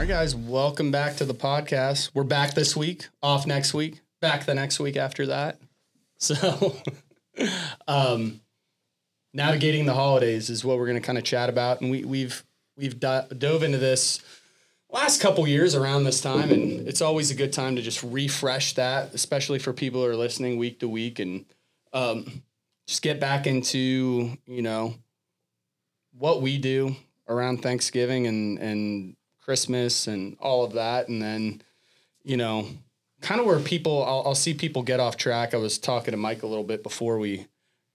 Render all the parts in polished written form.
right, guys, welcome back to the podcast. We're back this week, off next week, back the next week after that. So, navigating the holidays is what we're going to kind of chat about, and we've dove into this last couple years around this time, and it's always a good time to just refresh that, especially for people who are listening week to week, and just get back into what we do around Thanksgiving and Christmas and all of that. And then, kind of where I'll see people get off track. I was talking to Mike a little bit before we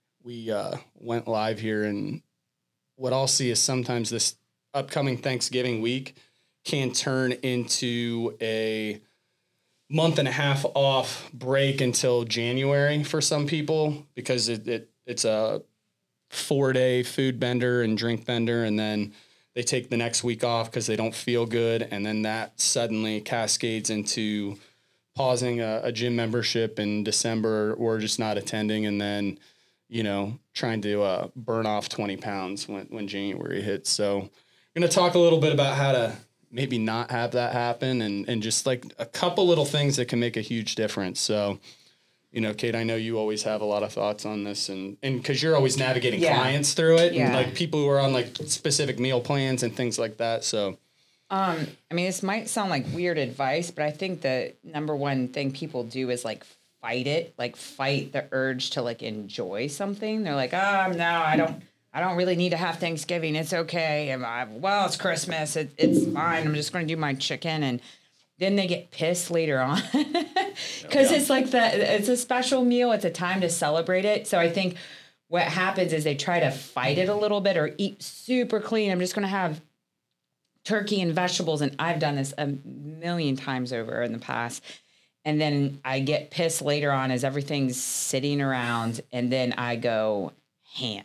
went live here. And what I'll see is sometimes this upcoming Thanksgiving week can turn into a month and a half off break until January for some people, because it's a 4-day food bender and drink bender. And then they take the next week off because they don't feel good. And then that suddenly cascades into pausing a gym membership in December or just not attending. And then, trying to burn off 20 pounds when January hits. So we're going to talk a little bit about how to maybe not have that happen and just like a couple little things that can make a huge difference. So, Kate, I know you always have a lot of thoughts on this and because you're always navigating clients through it and like people who are on like specific meal plans and things like that. So, this might sound like weird advice, but I think the number one thing people do is like fight the urge to like enjoy something. They're like, no, I don't really need to have Thanksgiving. It's okay. It's Christmas. It's fine. I'm just going to do my chicken. And then they get pissed later on because it's like it's a special meal. It's a time to celebrate it. So I think what happens is they try to fight it a little bit or eat super clean. I'm just going to have turkey and vegetables. And I've done this a million times over in the past. And then I get pissed later on as everything's sitting around. And then I go ham.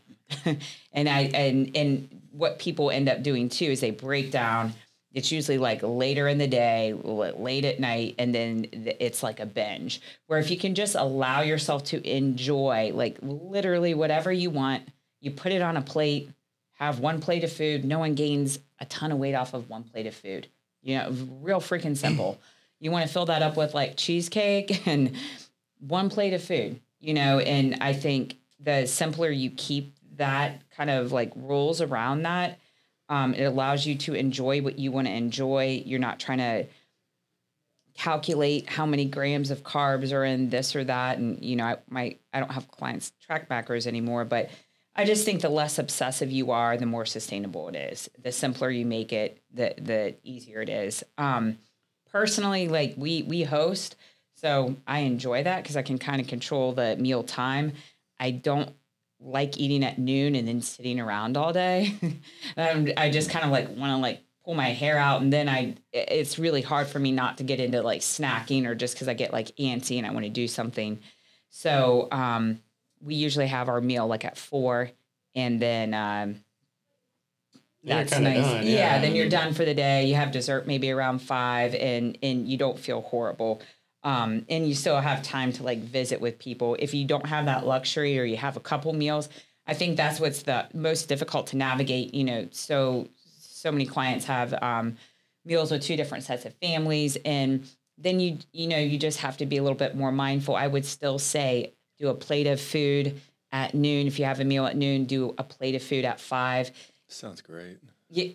and what people end up doing too is they break down. It's usually like later in the day, late at night, and then it's like a binge. Where if you can just allow yourself to enjoy like literally whatever you want, you put it on a plate, have one plate of food. No one gains a ton of weight off of one plate of food. Real freaking simple. You want to fill that up with like cheesecake and one plate of food, and I think the simpler you keep that kind of like rules around that, it allows you to enjoy what you want to enjoy. You're not trying to calculate how many grams of carbs are in this or that. And, I don't have clients track backers anymore, but I just think the less obsessive you are, the more sustainable it is. The simpler you make it, the easier it is. Personally, like we host, so I enjoy that because I can kind of control the meal time. I don't like eating at noon and then sitting around all day. I just kind of like want to like pull my hair out. And then it's really hard for me not to get into like snacking or just because I get like antsy and I want to do something. So we usually have our meal like at 4 and then that's nice. Done, yeah. Then you're done for the day. You have dessert maybe around 5 and you don't feel horrible. And you still have time to like visit with people. If you don't have that luxury or you have a couple meals, I think that's what's the most difficult to navigate. So many clients have meals with 2 different sets of families. And then you just have to be a little bit more mindful. I would still say do a plate of food at noon. If you have a meal at noon, do a plate of food at 5. Sounds great. Yeah.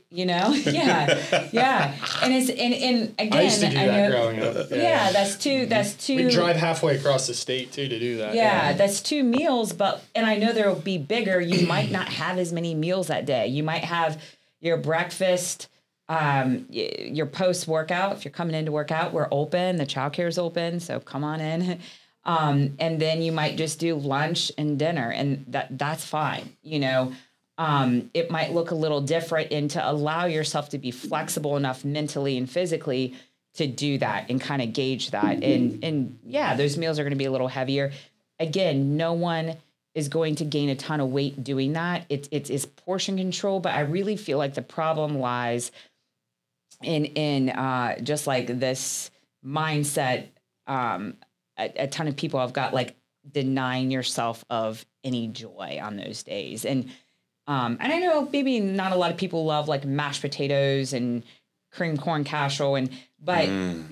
And again, I used to do that growing up. Yeah, that's two. We drive halfway across the state too to do that. Yeah, that's 2 meals, and I know there'll be bigger. You might not have as many meals that day. You might have your breakfast, your post workout. If you're coming in to work out, we're open. The childcare is open, so come on in. And then you might just do lunch and dinner, and that's fine. It might look a little different, and to allow yourself to be flexible enough mentally and physically to do that and kind of gauge that. And those meals are going to be a little heavier. Again, no one is going to gain a ton of weight doing that. It's portion control, but I really feel like the problem lies in just like this mindset. A ton of people have got like denying yourself of any joy on those days. And I know maybe not a lot of people love like mashed potatoes and cream corn casserole, but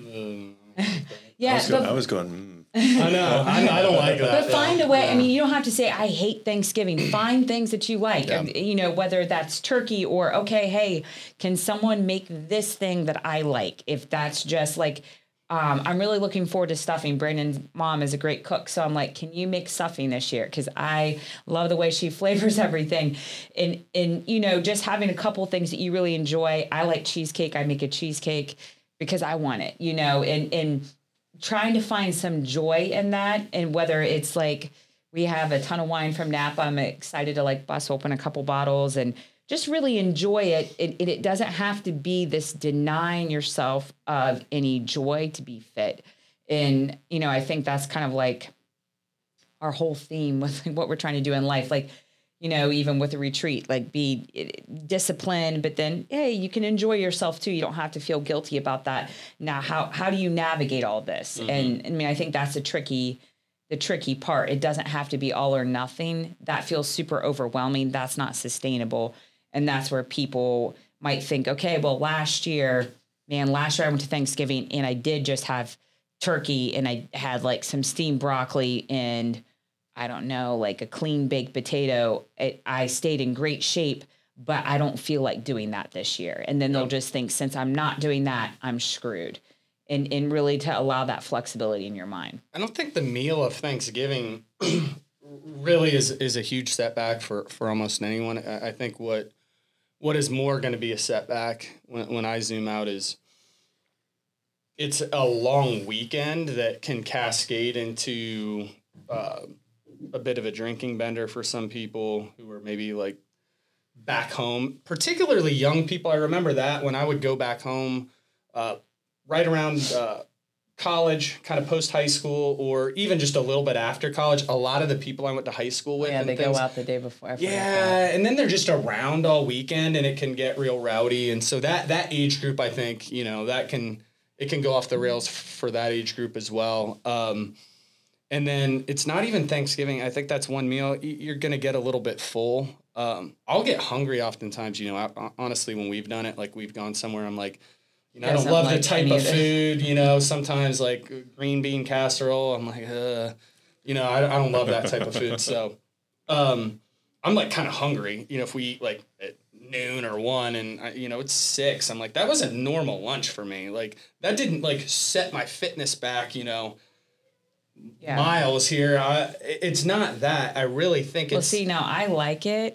yeah, I was going. I know. I don't like that. But find a way. I mean, you don't have to say, I hate Thanksgiving. Find things that you like, whether that's turkey or, okay, hey, can someone make this thing that I like? If that's just like, I'm really looking forward to stuffing. Brandon's mom is a great cook. So I'm like, can you make stuffing this year? Because I love the way she flavors everything. And, just having a couple things that you really enjoy. I like cheesecake. I make a cheesecake because I want it, and trying to find some joy in that. And whether it's like, we have a ton of wine from Napa. I'm excited to bust open a couple bottles and just really enjoy it. It doesn't have to be this denying yourself of any joy to be fit. And, I think that's kind of like our whole theme with what we're trying to do in life. Even with a retreat, be disciplined, but then, hey, you can enjoy yourself too. You don't have to feel guilty about that. Now, how do you navigate all this? Mm-hmm. And I mean, I think that's the tricky part. It doesn't have to be all or nothing. That feels super overwhelming. That's not sustainable. And that's where people might think, okay, well, last year I went to Thanksgiving and I did just have turkey and I had some steamed broccoli and I don't know, a clean baked potato. I stayed in great shape, but I don't feel like doing that this year. And then they'll just think, since I'm not doing that, I'm screwed. And really to allow that flexibility in your mind. I don't think the meal of Thanksgiving really is a huge setback for almost anyone. I think what is more going to be a setback when I zoom out is it's a long weekend that can cascade into a bit of a drinking bender for some people who are maybe back home, particularly young people. I remember that when I would go back home right around college, kind of post high school, or even just a little bit after college, a lot of the people I went to high school with, they go out the day before. And then they're just around all weekend, and it can get real rowdy. And so that age group, I think, it can go off the rails for that age group as well. And then it's not even Thanksgiving. I think that's one meal. You're going to get a little bit full. I'll get hungry oftentimes, honestly, when we've done it, we've gone somewhere, I'm like, I don't love the type of food, sometimes green bean casserole. I'm like, I don't love that type of food. So I'm kind of hungry, if we eat at noon or 1 and, it's 6. I'm like, that wasn't normal lunch for me. That didn't set my fitness back, miles here. It's not that. I really think it's... Well, see, now I like it.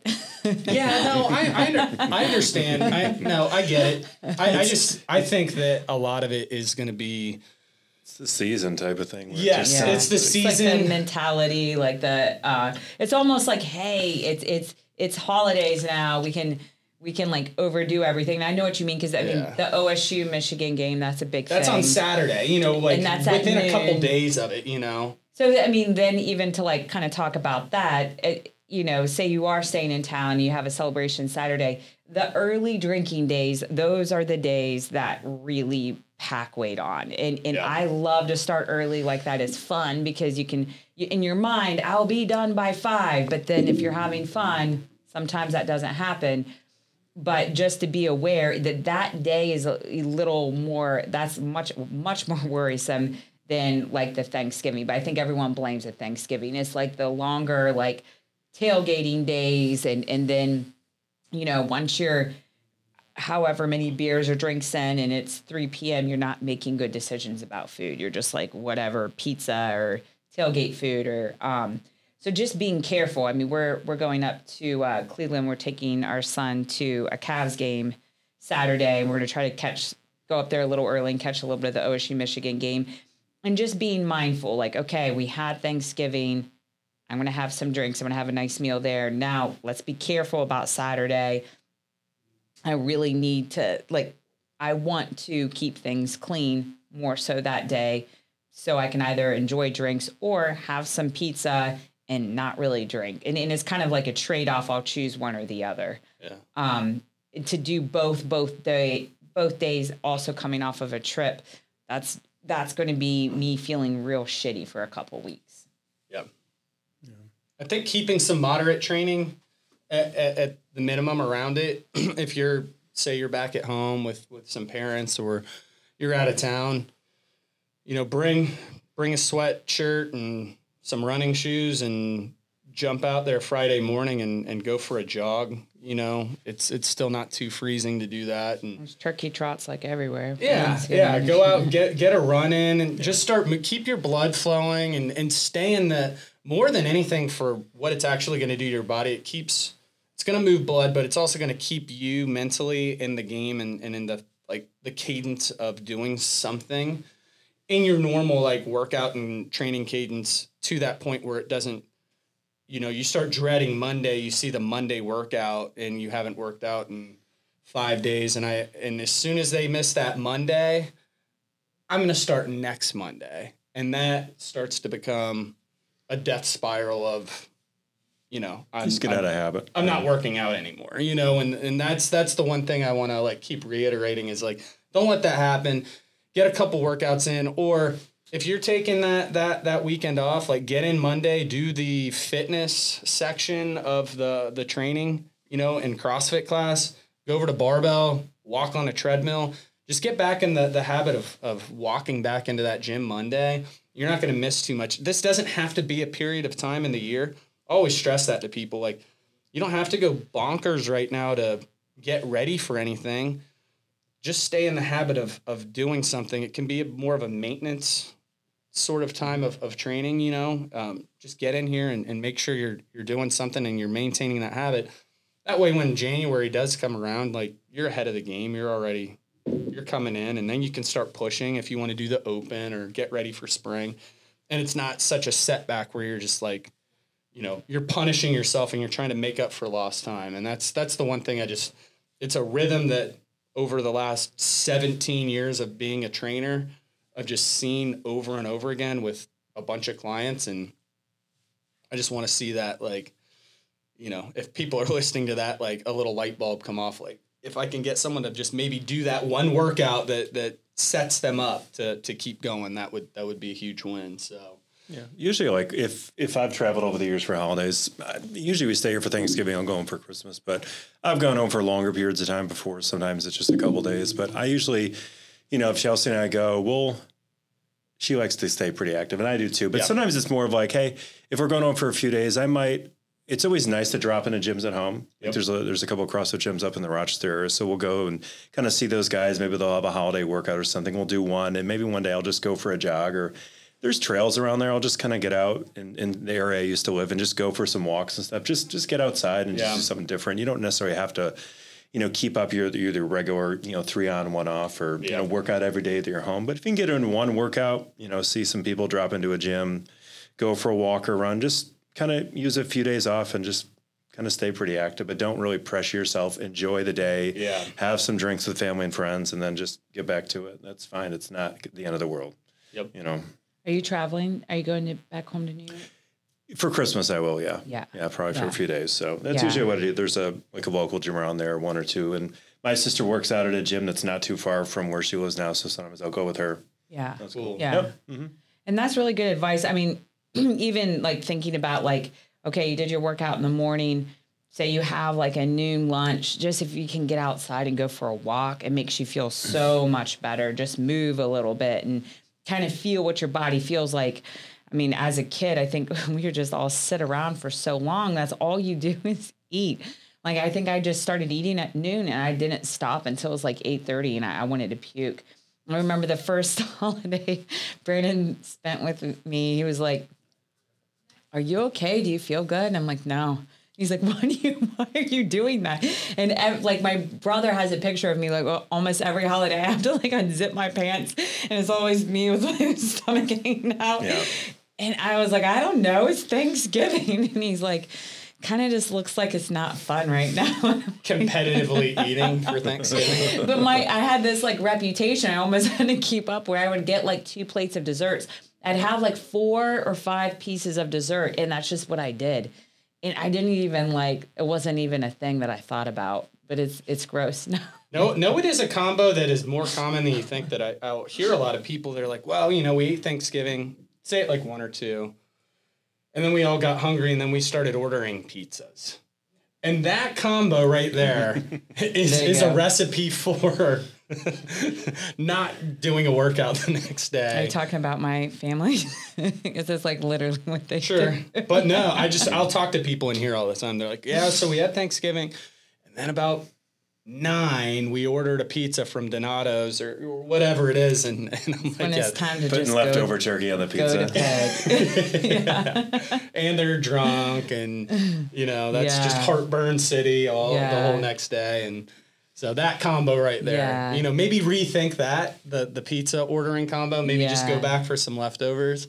I understand. I get it. I think that a lot of it is going to be... It's the season type of thing. Yes, it's the season. It's the mentality, it's almost like, hey, it's holidays now. We can overdo everything. And I know what you mean, because I mean the OSU Michigan game, that's a big thing. That's on Saturday, and that's within a couple days of it, So I mean, then even to kind of talk about that, say you are staying in town, you have a celebration Saturday, the early drinking days, those are the days that really pack weight on. And I love to start early like that. It's fun because you can, in your mind, I'll be done by 5. But then if you're having fun, sometimes that doesn't happen. But just to be aware that day is a little more, that's much, much more worrisome than the Thanksgiving. But I think everyone blames the Thanksgiving. It's the longer tailgating days. And then, once you're however many beers or drinks in and it's 3 p.m., you're not making good decisions about food. You're just whatever, pizza or tailgate food or, so just being careful. I mean, we're going up to Cleveland. We're taking our son to a Cavs game Saturday. And we're going to try to go up there a little early and catch a little bit of the OSU Michigan game. And just being mindful, okay, we had Thanksgiving. I'm going to have some drinks. I'm going to have a nice meal there. Now, let's be careful about Saturday. I really need to, I want to keep things clean more so that day so I can either enjoy drinks or have some pizza and not really drink. And it's kind of like a trade-off. I'll choose one or the other. Yeah. To do both days, also coming off of a trip, that's going to be me feeling real shitty for a couple weeks. Yeah. I think keeping some moderate training at the minimum around it, if you're say you're back at home with some parents or you're out of town, you know, bring a sweatshirt and some running shoes and jump out there Friday morning and go for a jog. You know, it's still not too freezing to do that. And There's turkey trots like everywhere. yeah. Go out and get a run in and just keep your blood flowing and stay in the, more than anything for what it's actually going to do to your body. It's going to move blood, but it's also going to keep you mentally in the game and in the, like the cadence of doing something in your normal, like workout and training cadence to that point where it doesn't, you know, you start dreading Monday, you see the Monday workout and you haven't worked out in 5 days. And as soon as they miss that Monday, I'm going to start next Monday. And that starts to become a death spiral of, you know, Just get out of habit. I'm not working out anymore, you know, and that's the one thing I want to like keep reiterating is like, don't let that happen. Get a couple workouts in, or if you're taking that weekend off, like get in Monday, do the fitness section of the training, you know, in CrossFit class, go over to barbell, walk on a treadmill, just get back in the habit of walking back into that gym Monday. You're not going to miss too much. This doesn't have to be a period of time in the year. I always stress that to people. Like, you don't have to go bonkers right now to get ready for anything. Just stay in the habit of doing something. It can be more of a maintenance sort of time of training, you know. Just get in here and make sure you're doing something and you're maintaining that habit. That way, when January does come around, like you're ahead of the game. You're coming in, and then you can start pushing if you want to do the open or get ready for spring. And it's not such a setback where you're just like, you know, you're punishing yourself and you're trying to make up for lost time. And that's the one thing it's a rhythm that over the last 17 years of being a trainer, I've just seen over and over again with a bunch of clients. And I just want to see that, like, you know, if people are listening to that, like a little light bulb come off, like if I can get someone to just maybe do that one workout that sets them up to keep going, that would be a huge win. So. Yeah. Usually, like if I've traveled over the years for holidays, usually we stay here for Thanksgiving. I'm going for Christmas, but I've gone home for longer periods of time before. Sometimes it's just a couple days, but I usually, you know, if Chelsea and I go, she likes to stay pretty active and I do too, but sometimes it's more of like, hey, if we're going home for a few days, it's always nice to drop into gyms at home. Yep. There's a couple of CrossFit gyms up in the Rochester area. So we'll go and kind of see those guys. Maybe they'll have a holiday workout or something. We'll do one, and maybe one day I'll just go for a jog, or there's trails around there. I'll just kind of get out in the area I used to live and just go for some walks and stuff. Just get outside and just do something different. You don't necessarily have to, you know, keep up your regular, you know, 3 on 1 off or, you know, work out every day that you're home. But if you can get in one workout, you know, see some people drop into a gym, go for a walk or run, just kind of use a few days off and just kind of stay pretty active, but don't really pressure yourself. Enjoy the day. Yeah. Have some drinks with family and friends and then just get back to it. That's fine. It's not the end of the world. Yep. You know. Are you traveling? Are you going back home to New York? For Christmas, I will, yeah. Yeah. Yeah, probably for a few days. So that's usually what I do. There's a local gym around there, one or two. And my sister works out at a gym that's not too far from where she lives now. So sometimes I'll go with her. Yeah. That's cool. Yeah. Yep. Mm-hmm. And that's really good advice. I mean, even like thinking about like, okay, you did your workout in the morning. Say you have like a noon lunch, just if you can get outside and go for a walk, it makes you feel so much better. Just move a little bit and kind of feel what your body feels like. I mean, as a kid, I think we were just all sit around for so long. That's all you do is eat. Like, I think I just started eating at noon and I didn't stop until it was like 8:30 and I wanted to puke. I remember the first holiday Brandon spent with me. He was like, "Are you okay? Do you feel good?" And I'm like, "No." He's like, why are you doing that? And like my brother has a picture of me, like almost every holiday I have to like unzip my pants and it's always me with my stomach hanging out. Yeah. And I was like, I don't know, it's Thanksgiving. And he's like, kind of just looks like it's not fun right now. Competitively eating for Thanksgiving. But I had this like reputation. I almost had to keep up where I would get like 2 plates of desserts. I'd have like 4 or 5 pieces of dessert. And that's just what I did. And I didn't even it wasn't even a thing that I thought about, but it's gross now. No, it is a combo that is more common than you think. That I'll hear a lot of people, they're like, well, you know, we ate Thanksgiving, say it like 1 or 2. And then we all got hungry and then we started ordering pizzas. And that combo right there is a recipe for not doing a workout the next day. Are you talking about my family? Because it's like literally what they Sure. do. But no, I'll talk to people in here all the time. They're like, yeah, so we had Thanksgiving. And then about 9, we ordered a pizza from Donato's or whatever it is. And I'm like, When it's time to Putting just leftover turkey on the pizza. go to bed. and they're drunk and, that's just Yeah. heartburn city the Yeah. whole next day. And so that combo right there, Yeah. maybe rethink that, the pizza ordering combo, maybe just go Yeah. back for some leftovers.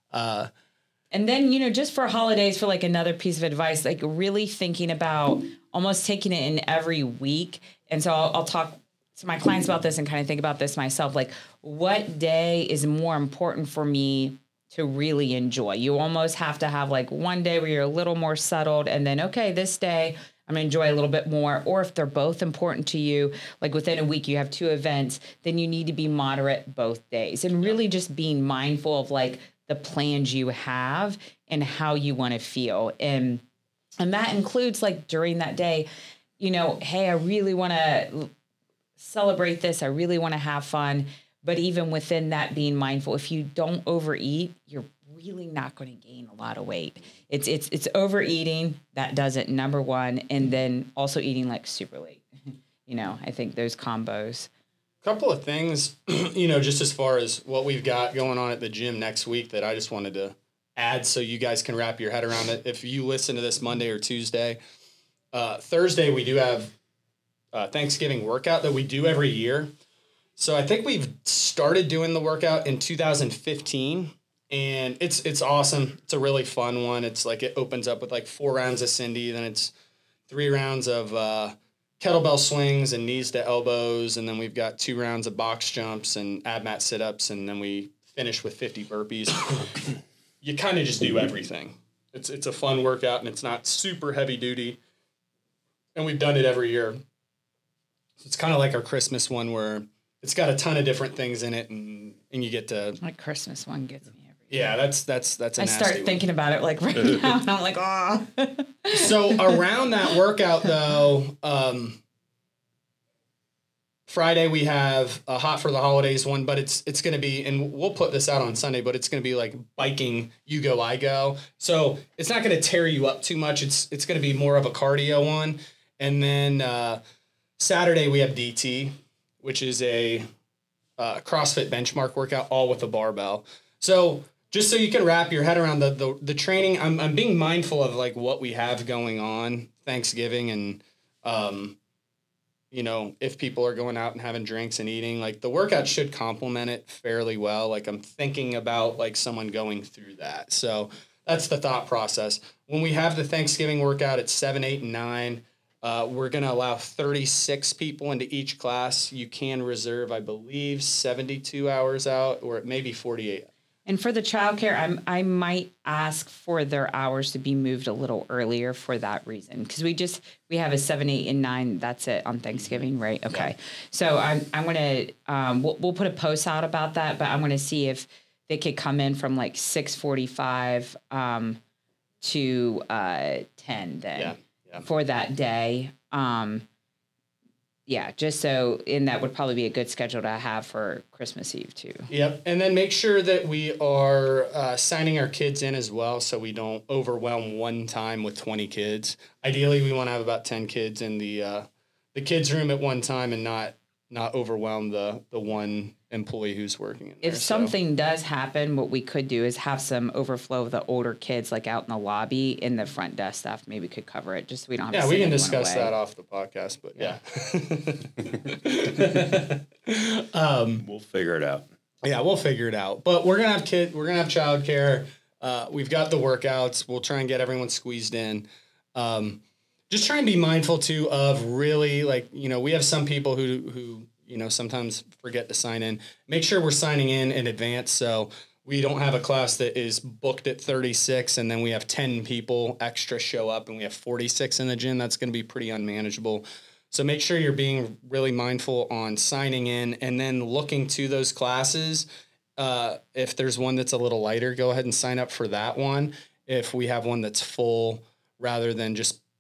And then, just for holidays, for like another piece of advice, like really thinking about almost taking it in every week. And so I'll talk to my clients about this and kind of think about this myself. Like, what day is more important for me to really enjoy? You almost have to have like one day where you're a little more settled and then, okay, this day I'm going to enjoy a little bit more. Or if they're both important to you, like within a week you have 2 events, then you need to be moderate both days and really just being mindful of like the plans you have and how you want to feel. And that includes like during that day, hey, I really want to celebrate this. I really want to have fun. But even within that, being mindful, if you don't overeat, you're really not going to gain a lot of weight. It's overeating that does it, number one. And then also eating like super late. I think those combos. Couple of things, just as far as what we've got going on at the gym next week that I just wanted to add so you guys can wrap your head around it. If you listen to this Monday or Tuesday, Thursday we do have Thanksgiving workout that we do every year. So I think we've started doing the workout in 2015 and it's awesome. It's a really fun one. It's like it opens up with like 4 rounds of Cindy, then it's 3 rounds of kettlebell swings and knees to elbows, and then we've got 2 rounds of box jumps and ab mat sit-ups, and then we finish with 50 burpees. You kind of just do everything. It's a fun workout, and it's not super heavy duty, and we've done it every year. So it's kind of like our Christmas one where it's got a ton of different things in it, and you get to... My Christmas one gets me every year. Yeah, that's a nasty I start thinking about it like right now, and I'm like, oh. So around that workout, though, Friday we have a Hot for the Holidays one, but it's going to be, and we'll put this out on Sunday, but it's going to be like biking, you go, I go. So it's not going to tear you up too much. It's going to be more of a cardio one. And then Saturday we have DT, which is a CrossFit benchmark workout, all with a barbell. So just so you can wrap your head around the training, I'm being mindful of like what we have going on Thanksgiving and, if people are going out and having drinks and eating, like the workout should complement it fairly well. Like I'm thinking about like someone going through that. So that's the thought process. When we have the Thanksgiving workout at 7, 8, and 9, we're going to allow 36 people into each class. You can reserve, I believe, 72 hours out, or it may be 48. And for the childcare, I might ask for their hours to be moved a little earlier for that reason, because we have a 7, 8, and 9. That's it on Thanksgiving, right? Okay. Yeah. So I'm gonna we'll put a post out about that, but I'm gonna see if they could come in from like 6:45 to 10 then for that day. Yeah, just so, and that would probably be a good schedule to have for Christmas Eve too. Yep, and then make sure that we are signing our kids in as well, so we don't overwhelm one time with 20 kids. Ideally, we want to have about 10 kids in the kids' room at one time, and not overwhelm the one employee who's working in there. If something does happen, what we could do is have some overflow of the older kids like out in the lobby, and the front desk staff maybe could cover it, just so we don't have to we send can anyone discuss away. that off the podcast, but We'll figure it out. Yeah, we'll figure it out. But we're gonna have we're gonna have childcare. We've got the workouts. We'll try and get everyone squeezed in. Just try and be mindful too of really, like, we have some people who sometimes forget to sign in. Make sure we're signing in advance, so we don't have a class that is booked at 36 and then we have 10 people extra show up and we have 46 in the gym. That's going to be pretty unmanageable. So make sure you're being really mindful on signing in and then looking to those classes. If there's one that's a little lighter, go ahead and sign up for that one. If we have one that's full, rather than just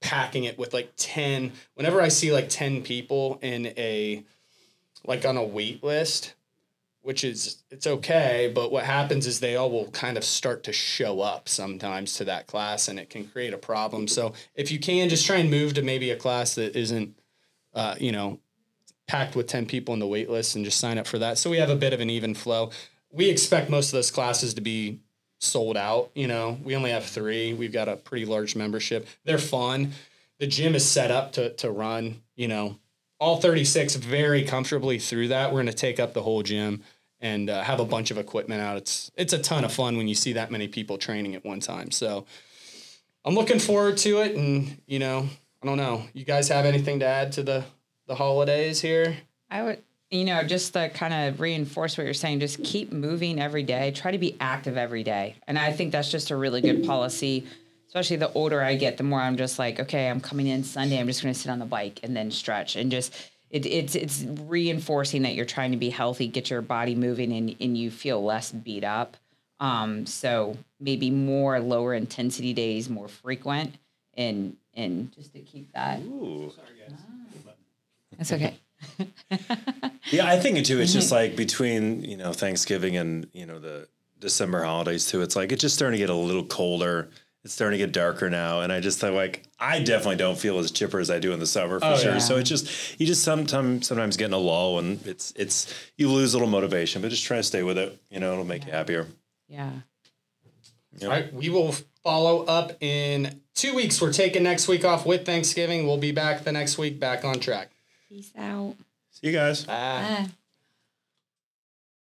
packing it with like 10. Whenever I see like 10 people in on a wait list, it's okay, but what happens is they all will kind of start to show up sometimes to that class, and it can create a problem. So if you can, just try and move to maybe a class that isn't, packed with 10 people in the wait list, and just sign up for that. So we have a bit of an even flow. We expect most of those classes to be sold out. We only have 3. We've got a pretty large membership. They're fun. The gym is set up to run, all 36 very comfortably through that. We're going to take up the whole gym and have a bunch of equipment out. It's a ton of fun when you see that many people training at one time. So I'm looking forward to it. And, I don't know, you guys have anything to add to the holidays here? I would, just to kind of reinforce what you're saying, just keep moving every day. Try to be active every day. And I think that's just a really good policy, especially the older I get, the more I'm just like, okay, I'm coming in Sunday, I'm just going to sit on the bike and then stretch, and just it's reinforcing that you're trying to be healthy, get your body moving, and you feel less beat up. So maybe more lower intensity days, more frequent, and just to keep that. Ooh. Sorry, guys. That's okay. Yeah, I think too. It's just like between Thanksgiving and the December holidays too. It's like it's just starting to get a little colder. It's starting to get darker now, and I just thought I definitely don't feel as chipper as I do in the summer for sure. Yeah. So it's just you just sometimes get in a lull, and it's you lose a little motivation, but just try to stay with it. It'll make you happier. Yeah. Yep. All right, we will follow up in 2 weeks. We're taking next week off with Thanksgiving. We'll be back the next week, back on track. Peace out. See you guys. Bye. Bye.